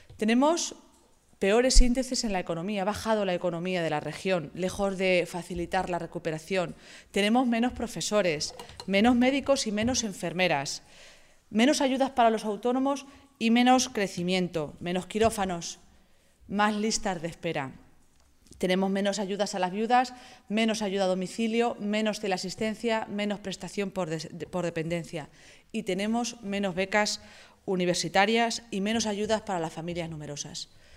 Tenemos peores índices en la economía, ha bajado la economía de la región, lejos de facilitar la recuperación. Tenemos menos profesores, menos médicos y menos enfermeras, menos ayudas para los autónomos y menos crecimiento, menos quirófanos, más listas de espera. Tenemos menos ayudas a las viudas, menos ayuda a domicilio, menos teleasistencia, menos prestación por dependencia. Y tenemos menos becas universitarias y menos ayudas para las familias numerosas.